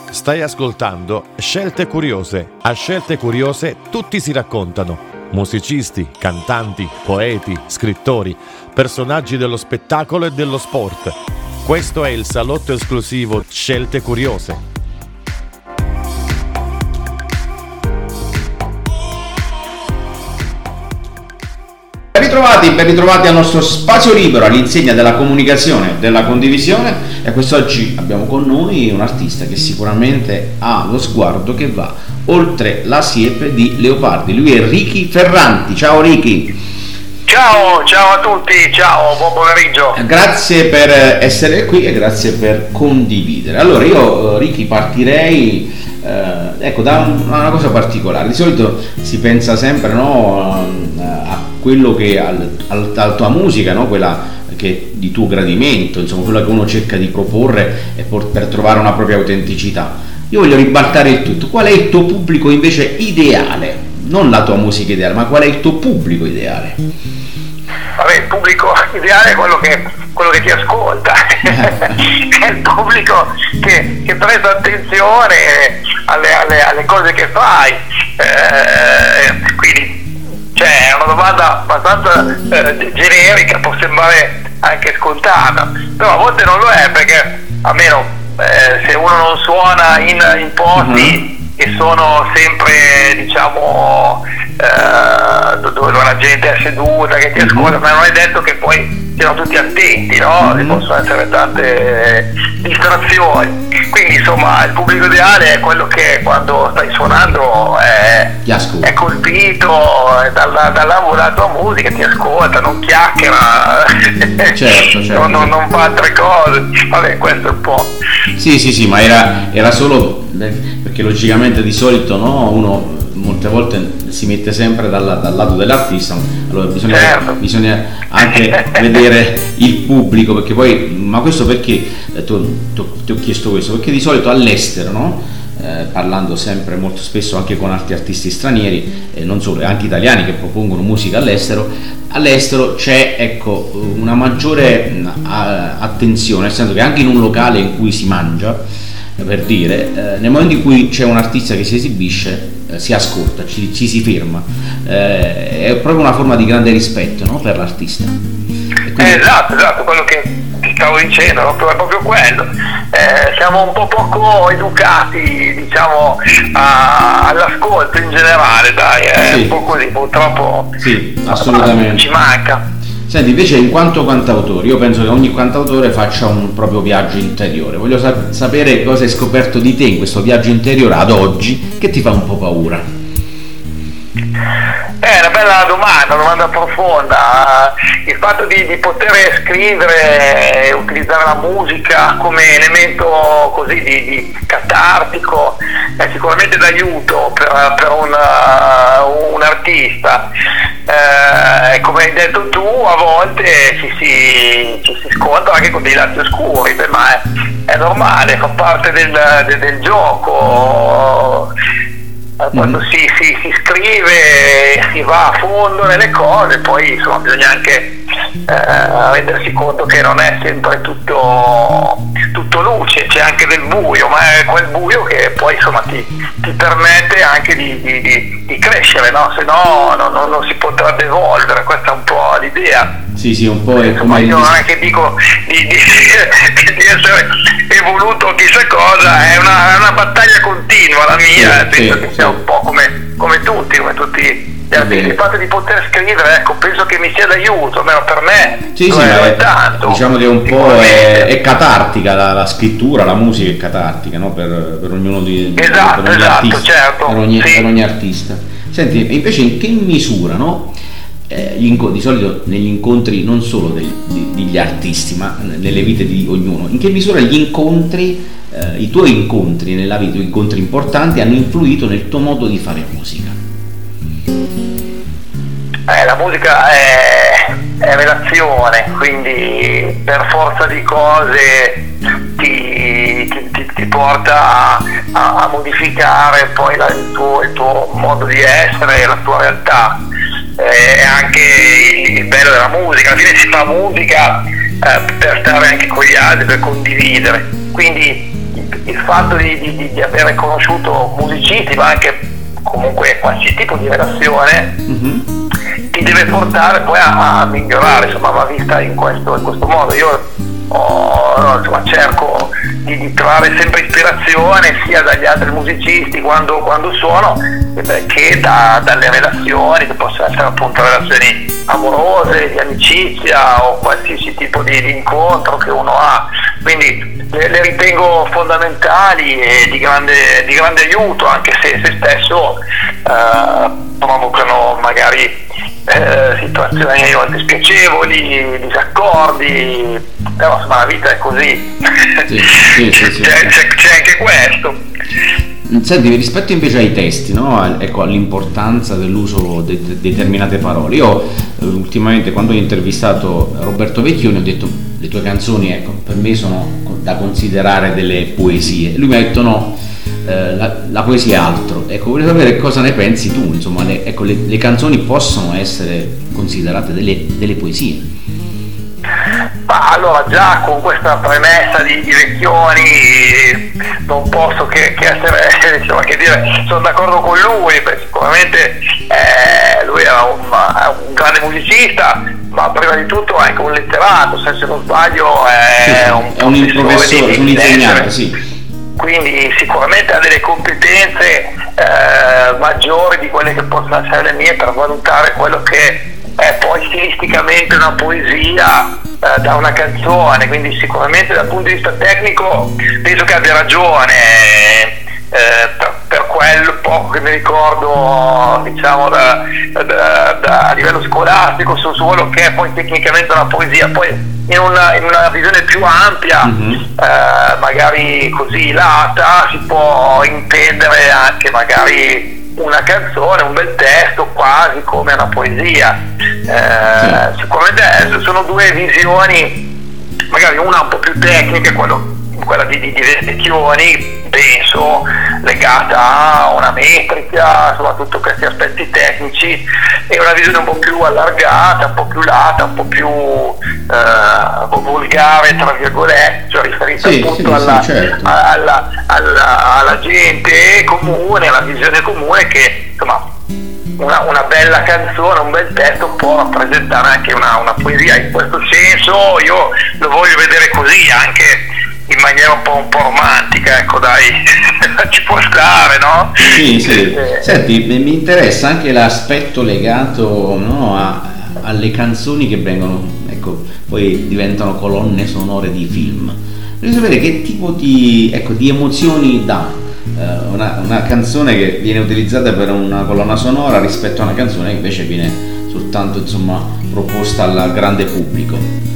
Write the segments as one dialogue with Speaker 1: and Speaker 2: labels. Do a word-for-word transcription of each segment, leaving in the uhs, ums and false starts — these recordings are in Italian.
Speaker 1: Stai ascoltando Scelte Curiose. A Scelte Curiose tutti si raccontano. Musicisti, cantanti, poeti, scrittori, personaggi dello spettacolo e dello sport. Questo è il salotto esclusivo Scelte Curiose.
Speaker 2: Ben ritrovati, ben ritrovati al nostro spazio libero all'insegna della comunicazione, della condivisione, e quest'oggi abbiamo con noi un artista che sicuramente ha lo sguardo che va oltre la siepe di Leopardi. Lui è Ricky Ferranti. Ciao Ricky.
Speaker 3: Ciao, ciao a tutti, ciao, buon pomeriggio.
Speaker 2: Grazie per essere qui e grazie per condividere. Allora io Ricky partirei eh, ecco da una cosa particolare. Di solito si pensa sempre, no, a quello che al, al, alla tua musica, no, quella che di tuo gradimento, insomma quella che uno cerca di proporre e per, per trovare una propria autenticità. Io voglio ribaltare il tutto. Qual è il tuo pubblico invece ideale? Non la tua musica ideale, ma qual è il tuo pubblico ideale?
Speaker 3: Vabbè, il pubblico ideale è quello che, quello che ti ascolta, è il pubblico che, che presta attenzione alle, alle, alle cose che fai, eh, quindi cioè, è una domanda abbastanza eh, generica, può sembrare anche scontata, però a volte non lo è, perché almeno eh, se uno non suona in, in posti uh-huh. che sono sempre, diciamo, eh, dove la gente è seduta, che ti ascolta, uh-huh. ma non è detto che poi siano tutti attenti, no? Ci uh-huh. possono essere tante distrazioni. Quindi insomma il pubblico ideale è quello che quando stai suonando è, è colpito dalla, dalla, dalla tua musica, ti ascolta, non chiacchiera,
Speaker 2: certo, certo.
Speaker 3: non, non, non fa altre cose. Vabbè, questo è un po'.
Speaker 2: Sì, sì, sì, ma era, era solo perché logicamente di solito, no, uno molte volte si mette sempre dal, dal lato dell'artista, allora bisogna,
Speaker 3: certo.
Speaker 2: bisogna anche vedere il pubblico, perché poi, ma questo perché eh, tu, tu, ti ho chiesto questo, perché di solito all'estero, no? Eh, parlando sempre molto spesso anche con altri artisti stranieri, e eh, non solo, anche italiani che propongono musica all'estero, all'estero c'è, ecco, una maggiore mh, attenzione, nel senso che anche in un locale in cui si mangia, per dire, eh, nel momento in cui c'è un artista che si esibisce, eh, si ascolta, ci, ci si ferma, eh, è proprio una forma di grande rispetto, no, per l'artista.
Speaker 3: Quindi... Eh, esatto, esatto, quello che ti stavo dicendo, no? È proprio quello. Eh, siamo un po' poco educati, diciamo, a, all'ascolto in generale, dai, è sì. un po' così, purtroppo
Speaker 2: sì, assolutamente.
Speaker 3: ci manca.
Speaker 2: Senti, invece in quanto cantautore, io penso che ogni cantautore faccia un proprio viaggio interiore. Voglio sap- sapere cosa hai scoperto di te in questo viaggio interiore ad oggi che ti fa un po' paura.
Speaker 3: È una bella domanda, una domanda profonda. Il fatto di, di poter scrivere e utilizzare la musica come elemento così di, di catartico è sicuramente d'aiuto per, per un, uh, un artista. Eh, come hai detto tu, a volte ci si, ci si scontra anche con dei lati oscuri, beh, ma è, è normale, fa parte del, del, del gioco. Quando mm. si, si, si scrive, si va a fondo nelle cose, poi insomma bisogna anche eh, rendersi conto che non è sempre tutto, tutto luce, c'è anche del buio, ma è quel buio che poi insomma ti, ti permette anche di, di, di, di crescere, no? Se no non, non, non si potrebbe evolvere, questa è un po' l'idea.
Speaker 2: Sì, sì, un po' è come
Speaker 3: io non è che dico di, di, di essere evoluto chissà cosa, è una, è una battaglia continua la mia,
Speaker 2: sì,
Speaker 3: penso
Speaker 2: sì,
Speaker 3: che
Speaker 2: sì.
Speaker 3: sia un po' come, come tutti, come tutti gli artisti. Il fatto di poter scrivere, ecco, penso che mi sia d'aiuto, almeno per me.
Speaker 2: Sì, sì,
Speaker 3: è,
Speaker 2: è,
Speaker 3: tanto,
Speaker 2: diciamo che un po' è, è catartica la, la scrittura, la musica è catartica, no? per, per ognuno di
Speaker 3: esatto,
Speaker 2: per ogni
Speaker 3: esatto,
Speaker 2: artista,
Speaker 3: certo,
Speaker 2: per ogni,
Speaker 3: sì.
Speaker 2: per ogni artista. Senti, invece in che misura, no? Eh, gli inco- di solito negli incontri non solo del, di, degli artisti, ma nelle vite di ognuno, in che misura gli incontri, eh, i tuoi incontri nella vita, i incontri importanti hanno influito nel tuo modo di fare musica?
Speaker 3: Eh, la musica è, è relazione, quindi per forza di cose ti, ti, ti, ti porta a, a modificare poi la, il, tuo, il tuo modo di essere, la tua realtà. È anche il bello della musica, alla fine si fa musica eh, per stare anche con gli altri, per condividere, quindi il fatto di, di, di avere conosciuto musicisti, ma anche comunque qualsiasi tipo di relazione, mm-hmm. ti deve portare poi a, a migliorare, insomma, va vista in questo, in questo modo. Io oh, insomma, cerco di, di trovare sempre ispirazione sia dagli altri musicisti quando, quando suono, che da, dalle relazioni, che possono essere appunto relazioni amorose, di amicizia o qualsiasi tipo di, di incontro che uno ha. Quindi le, le ritengo fondamentali e di grande, di grande aiuto, anche se, se spesso eh, provocano magari eh, situazioni a volte spiacevoli, disaccordi, però insomma la vita è così.
Speaker 2: Sì, sì, sì, sì.
Speaker 3: C'è, c'è, c'è anche questo.
Speaker 2: Senti, rispetto invece ai testi, no? Ecco, all'importanza dell'uso di de- determinate parole. Io eh, ultimamente, quando ho intervistato Roberto Vecchioni, ho detto le tue canzoni, ecco, per me sono da considerare delle poesie. Lui mi ha detto no, eh, la, la poesia è altro. Ecco, voglio sapere cosa ne pensi tu. Insomma, le, ecco, le, le canzoni possono essere considerate delle, delle poesie.
Speaker 3: Ma allora, già con questa premessa di, di Vecchioni non posso che, che essere, diciamo, che dire, sono d'accordo con lui, perché sicuramente eh, lui era un, un grande musicista, ma prima di tutto anche un letterato, se non sbaglio è
Speaker 2: sì,
Speaker 3: un,
Speaker 2: è un professore, un insegnante, sì.
Speaker 3: Quindi sicuramente ha delle competenze eh, maggiori di quelle che possono essere le mie per valutare quello che è poi stilisticamente una poesia eh, da una canzone, quindi sicuramente dal punto di vista tecnico penso che abbia ragione, eh, per, per quel poco che mi ricordo, diciamo, da, da, da, a livello scolastico su, su quello che è poi tecnicamente una poesia. Poi in una, in una visione più ampia, mm-hmm. eh, magari così lata, si può intendere anche magari una canzone, un bel testo, quasi come una poesia. Eh, sì. Sicuramente sono due visioni, magari una un po' più tecnica, quello, quella di, di, di Vecchioni, penso, legata a una metrica, soprattutto questi aspetti tecnici, e una visione un po' più allargata, un po' più lata, un po' più eh, volgare, tra virgolette, cioè riferita
Speaker 2: sì,
Speaker 3: appunto
Speaker 2: sì,
Speaker 3: alla,
Speaker 2: sì, certo.
Speaker 3: alla, alla, alla gente comune, alla visione comune che insomma una, una bella canzone, un bel testo può rappresentare anche una, una poesia. In questo senso io lo voglio vedere così, anche in maniera un po', un po' romantica, ecco, dai, ci può stare, no?
Speaker 2: Sì, sì. Eh. Senti, mi interessa anche l'aspetto legato, no, a, alle canzoni che vengono, ecco, poi diventano colonne sonore di film. Voglio sapere che tipo di, ecco, di emozioni dà Una, una canzone che viene utilizzata per una colonna sonora rispetto a una canzone che invece viene soltanto, insomma, proposta al grande pubblico.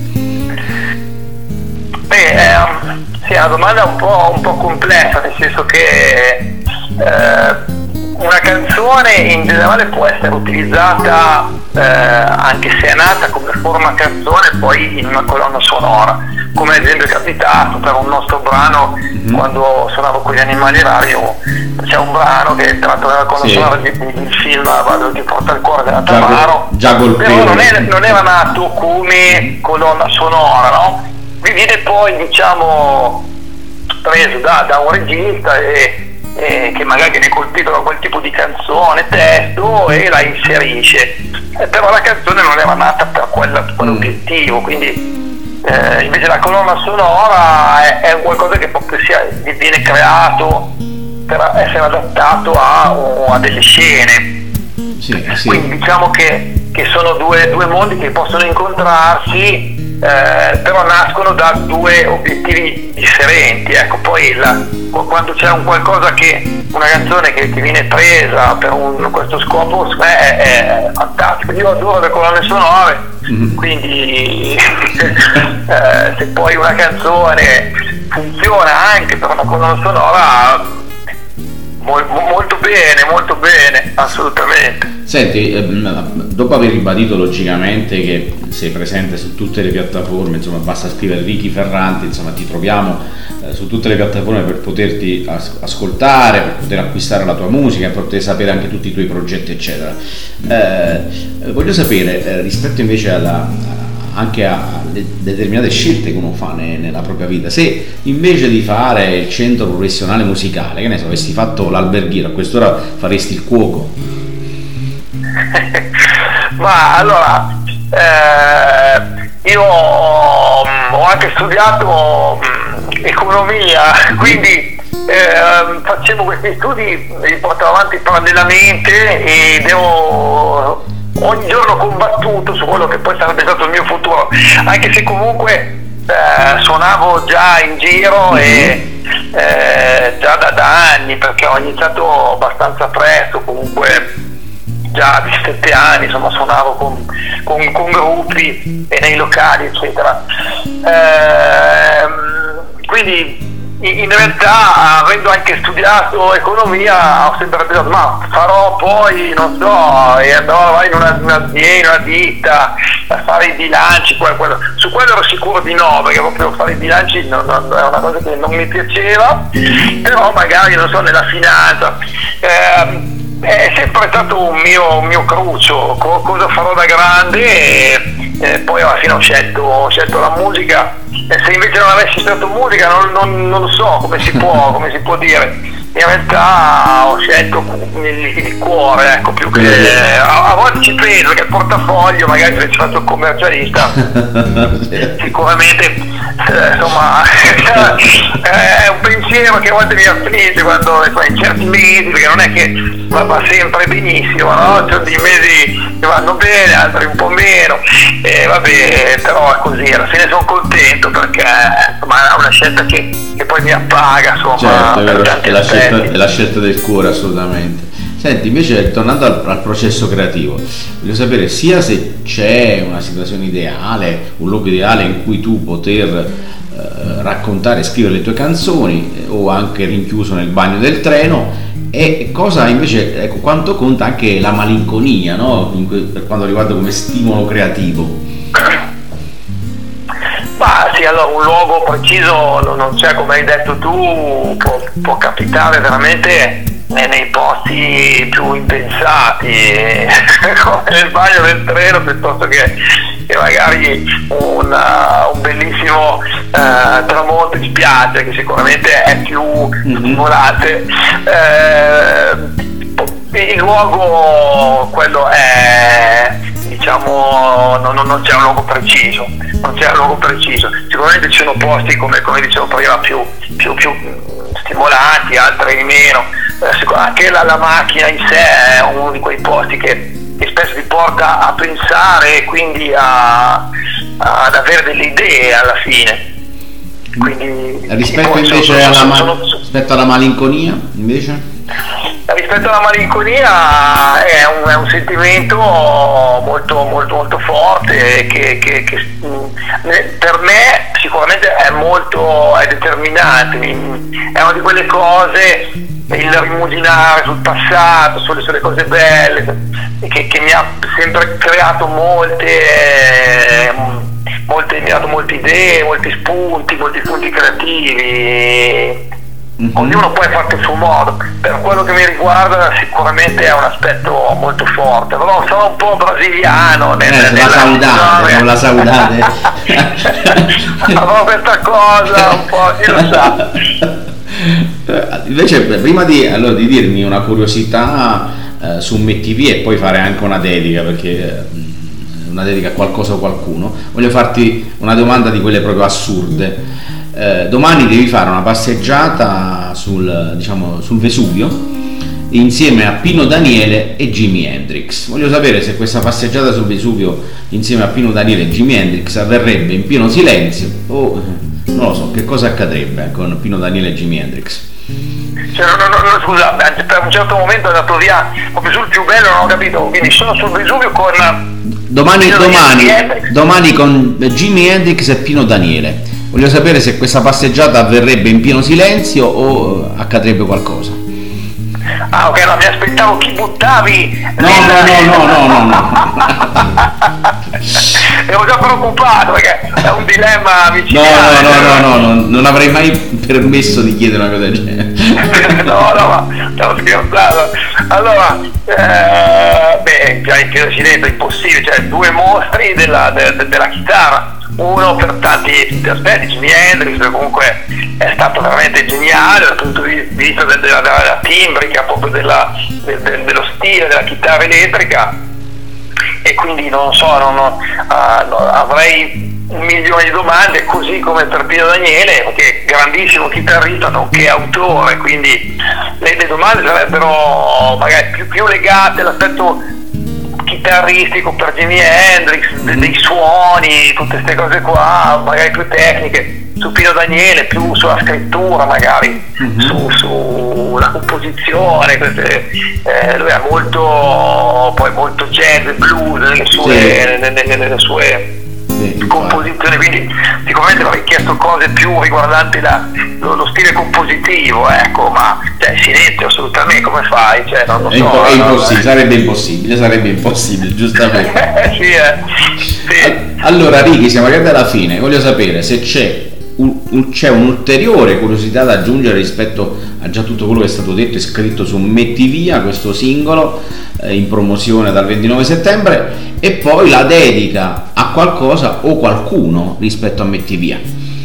Speaker 3: Beh, eh, sì, è una domanda un po', un po' complessa, nel senso che eh, una canzone in generale può essere utilizzata eh, anche se è nata come forma canzone poi in una colonna sonora, come ad esempio è capitato per un nostro brano, mm-hmm. quando suonavo con gli Animali Rari. C'è un brano che è tratto dalla colonna sì. sonora del film Vado ti porta il cuore della Tamaro, però non, è, non era nato come colonna sonora, no? Mi viene poi, diciamo, preso da, da un regista e, e che magari viene colpito da quel tipo di canzone, testo, e la inserisce, eh, però la canzone non era nata per quella, quell'obiettivo, quindi Eh, invece la colonna sonora è, è qualcosa che proprio sia, viene creato per essere adattato a, a delle scene.
Speaker 2: Sì, sì.
Speaker 3: Quindi diciamo che, che sono due, due mondi che possono incontrarsi, eh, però nascono da due obiettivi differenti. Ecco, poi la, quando c'è un qualcosa che, una canzone che, che viene presa per un, questo scopo, è, è fantastico. Io adoro le colonne sonore, mm-hmm. quindi eh, se poi una canzone funziona anche per una colonna sonora, Mol, molto bene, molto bene, assolutamente.
Speaker 2: Senti, dopo aver ribadito logicamente che sei presente su tutte le piattaforme, insomma basta scrivere Ricky Ferranti, insomma ti troviamo eh, su tutte le piattaforme per poterti as- ascoltare, per poter acquistare la tua musica, per poter sapere anche tutti i tuoi progetti eccetera. Eh, voglio sapere, eh, rispetto invece alla, anche a determinate scelte che uno fa ne, nella propria vita. Se invece di fare il centro professionale musicale, che ne so, avessi fatto l'alberghiero, a quest'ora faresti il cuoco?
Speaker 3: Ma allora, eh, io ho anche studiato mh, economia, quindi eh, facevo questi studi, li portavo avanti parallelamente e devo, ogni giorno ho combattuto su quello che poi sarebbe stato il mio futuro, anche se comunque eh, suonavo già in giro mm-hmm. e eh, già da, da anni, perché ho iniziato abbastanza presto, comunque già a diciassette anni, insomma, suonavo con, con, con gruppi e nei locali, eccetera. Ehm, quindi in realtà, avendo anche studiato economia, ho sempre pensato, ma farò poi, non so, e andrò in una, un'azienda, una ditta, a fare i bilanci, quello, quello. Su quello ero sicuro di no, perché proprio fare i bilanci non, non, è una cosa che non mi piaceva, però magari, non so, nella finanza. Ehm, è sempre stato un mio, un mio cruccio, Co- cosa farò da grande, e, e poi alla fine ho scelto, ho scelto la musica, e se invece non avessi scelto musica non, non, non so come si può, come si può dire. In realtà ho scelto il, il cuore, ecco, più che a, a volte ci penso che il portafoglio, magari se ci faccio il commercialista sicuramente eh, insomma è un pensiero che a volte mi affligge quando in certi mesi, perché non è che va, va sempre benissimo, no? C'è dei mesi che vanno bene, altri un po' meno, e vabbè, però è così, alla fine sono contento perché insomma è una scelta che, che poi mi appaga, insomma.
Speaker 2: Certo, è, vero, è, la scelta, è la scelta del cuore, assolutamente. Senti, invece, tornando al, al processo creativo, voglio sapere sia se c'è una situazione ideale, un luogo ideale in cui tu poter eh, raccontare e scrivere le tue canzoni, eh, o anche rinchiuso nel bagno del treno, e cosa invece, ecco, quanto conta anche la malinconia, no? In que- per quanto riguarda come stimolo creativo.
Speaker 3: Ma sì, allora un luogo preciso non c'è, come hai detto tu, può, può capitare veramente nei posti più impensati, come nel bagno del treno, piuttosto che, che magari una, un bellissimo eh, tramonto di spiaggia, che sicuramente è più stimolante. Eh, il luogo, quello è, diciamo, non, non c'è un luogo preciso, non c'è un luogo preciso. Sicuramente ci sono posti, come, come dicevo prima, più, più, più stimolanti, altri meno. Eh, anche la, la macchina in sé è uno di quei posti che, che spesso ti porta a pensare e quindi a, a, ad avere delle idee alla fine. Quindi,
Speaker 2: rispetto invece sono, alla, sono, sono, rispetto alla malinconia, invece?
Speaker 3: Rispetto alla malinconia è un, è un sentimento molto molto molto forte che, che, che per me sicuramente è molto è determinante, è una di quelle cose, il rimuginare sul passato, sulle, sulle cose belle, che, che mi ha sempre creato molte molte mi ha dato molte idee, molti spunti, molti spunti creativi. Mm-hmm. Ognuno poi ha fatto il suo modo. Per quello che mi riguarda sicuramente è un aspetto molto forte, però sono un po' brasiliano nel,
Speaker 2: eh, la saudade, con la saudade
Speaker 3: avevo questa cosa un po', chi lo sa.
Speaker 2: Invece prima di, allora, di dirmi una curiosità eh, su M T V e poi fare anche una dedica, perché eh, una dedica a qualcosa o qualcuno, voglio farti una domanda di quelle proprio assurde. Eh, domani devi fare una passeggiata sul, diciamo, sul Vesuvio insieme a Pino Daniele e Jimi Hendrix. Voglio sapere se questa passeggiata sul Vesuvio insieme a Pino Daniele e Jimi Hendrix avverrebbe in pieno silenzio o non lo so, che cosa accadrebbe con Pino Daniele e Jimi Hendrix.
Speaker 3: Cioè, no, no, no, scusa, per un certo momento è andato via proprio sul più bello, non ho capito, quindi sono sul Vesuvio con
Speaker 2: domani, domani, domani con Jimi Hendrix e Pino Daniele. Voglio sapere se questa passeggiata avverrebbe in pieno silenzio o accadrebbe qualcosa.
Speaker 3: Ah, ok, no, mi aspettavo chi buttavi.
Speaker 2: No, nel... no, no, no, no, no, no.
Speaker 3: Ero già preoccupato perché è un dilemma vicino.
Speaker 2: No, no, no, no, no, no, non avrei mai permesso di chiedere una cosa del genere.
Speaker 3: No, no, ma stavo scherzando. Allora, eh, beh, magari in più Silento, impossibile, cioè due mostri della, de, de, della chitarra, uno per tanti aspetti, Jimi Hendrix, che comunque è stato veramente geniale dal punto di vista della, della, della timbrica, proprio della, de, de, dello stile della chitarra elettrica, e quindi non so, non, uh, no, avrei un milione di domande, così come per Pino Daniele, che è grandissimo chitarrista nonché autore, quindi le, le domande sarebbero magari più, più legate all'aspetto chitarristico per Jimi Hendrix, de, dei suoni, tutte queste cose qua, magari più tecniche. Su Pino Daniele più sulla scrittura, magari mm-hmm. su, sulla composizione, queste, eh, lui è molto poi molto jazz e blues nelle sue, sì. nelle, nelle, nelle sue sì, composizioni, quindi sicuramente avrei chiesto cose più riguardanti la, lo, lo stile compositivo, ecco, ma cioè, silenzio assolutamente, come fai? Cioè, non lo so, è, impo-
Speaker 2: è impossibile,
Speaker 3: no,
Speaker 2: sarebbe impossibile, sarebbe impossibile, giustamente.
Speaker 3: sì, eh. sì.
Speaker 2: Allora Ricky, siamo arrivati alla fine, voglio sapere se c'è Un, un, c'è un'ulteriore curiosità da aggiungere rispetto a già tutto quello che è stato detto e scritto su Metti Via, questo singolo eh, in promozione dal ventinove settembre, e poi la dedica a qualcosa o qualcuno rispetto a Metti Via.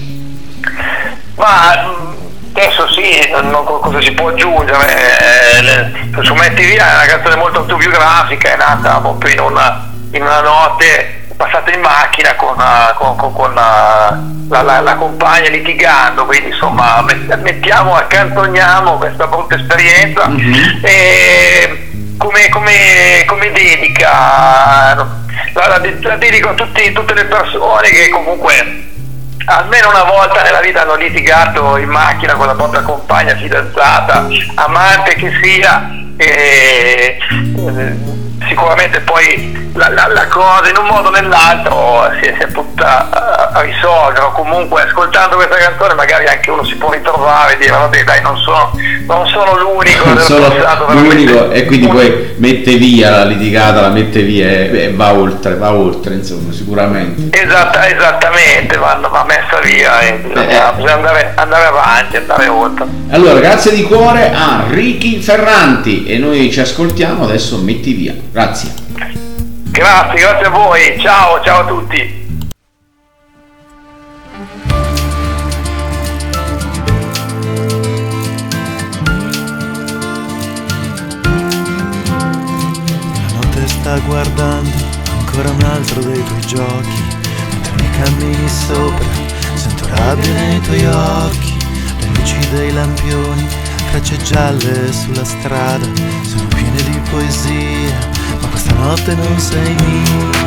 Speaker 3: Ma adesso sì, non, cosa si può aggiungere? Eh, su Metti Via è una canzone molto autobiografica, è nata proprio in una, in una notte passata in macchina con, con, con, con la, la, la compagna litigando, quindi insomma mettiamo, accantoniamo questa brutta esperienza. Mm-hmm. E come, come, come dedica la, la, la dedico a tutti, tutte le persone che comunque almeno una volta nella vita hanno litigato in macchina con la propria compagna, fidanzata, amante che sia, e, e sicuramente poi la, la, la cosa in un modo o nell'altro si è, si è potuta a, a risolvere, o comunque ascoltando questa canzone magari anche uno si può ritrovare e dire vabbè dai, non sono, non sono l'unico,
Speaker 2: non sono l'unico, e quindi un... poi mette via la litigata, la mette via e, e va oltre, va oltre insomma, sicuramente.
Speaker 3: Esatta, esattamente, va, va messa via e bisogna, eh. bisogna andare, andare avanti, andare oltre.
Speaker 2: Allora grazie di cuore a Ricky Ferranti e noi ci ascoltiamo adesso Metti Via. Grazie.
Speaker 3: Grazie, grazie a voi. Ciao, ciao a tutti.
Speaker 4: La notte sta guardando ancora un altro dei tuoi giochi. Mentre mi cammini sopra, sento rabbia nei tuoi occhi. Le luci dei lampioni, tracce gialle sulla strada, sono piene di poesia. Ma questa notte non sei mia.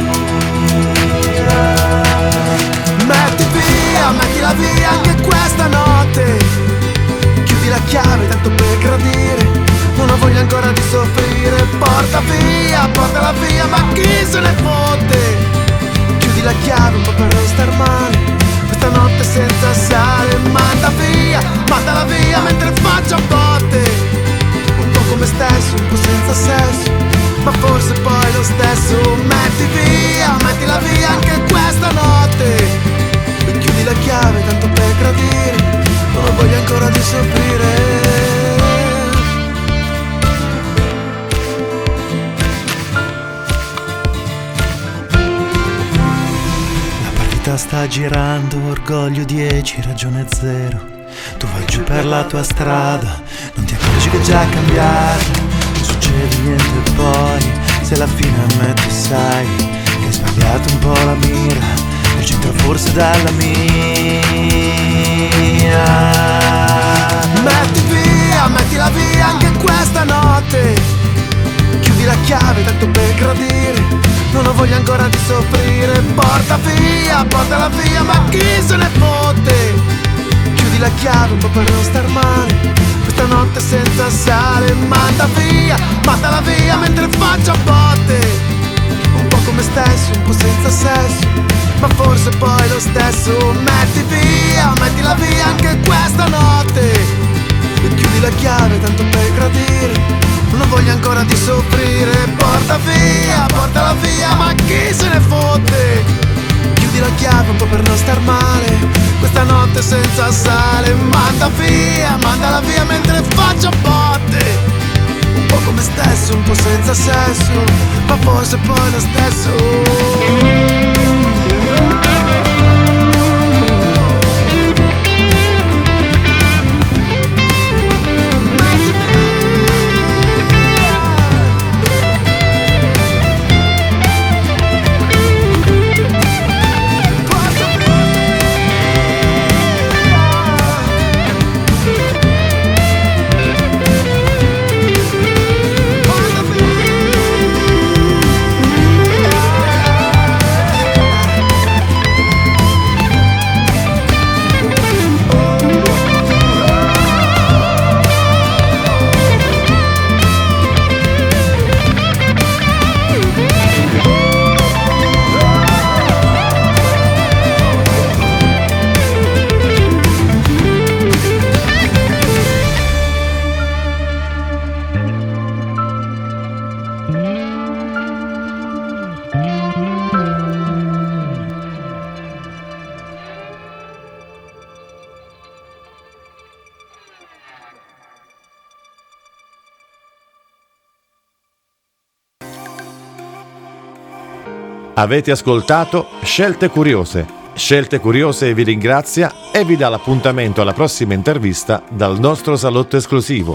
Speaker 4: Metti via, mettila via anche questa notte. Chiudi la chiave tanto per gradire. Non ho voglia ancora di soffrire. Porta via, portala via, ma chi se ne fotte. Chiudi la chiave un po' per non star male. Questa notte senza sale. Manda via, mandala via mentre faccio a botte. Un po' come stesso, un po' senza sesso, ma forse poi lo stesso. Metti via, mettila via anche questa notte. E chiudi la chiave tanto per gradire. Non ho voglia ancora di soffrire. La partita sta girando, orgoglio dieci, ragione zero. Tu vai giù per la tua strada, non ti accorgi che è già cambiata. Succede niente e poi, se alla fine ammetti sai che hai sbagliato un po' la mira, il centro forse dalla mia. Metti via, mettila via anche questa notte. Chiudi la chiave tanto per gradire. Non ho voglia ancora di soffrire. Porta via, portala via, ma chi se ne fotte. Chiudi la chiave un po' per non star male. Questa notte senza sale. Manda via, mandala via mentre faccio a botte. Un po' come stesso, un po' senza sesso, ma forse poi lo stesso. Metti via, mettila via anche questa notte. E chiudi la chiave tanto per gradire. Non ho voglia ancora di soffrire. Porta via, portala via, ma chi se ne fotte. Chiudi la chiave un po' per non star male. Questa notte senza sale. Manda via, mandala via mentre faccio a botte. Un po' come stesso, un po' senza sesso, ma forse poi lo stesso.
Speaker 1: Avete ascoltato Scelte Curiose. Scelte Curiose vi ringrazia e vi dà l'appuntamento alla prossima intervista dal nostro salotto esclusivo.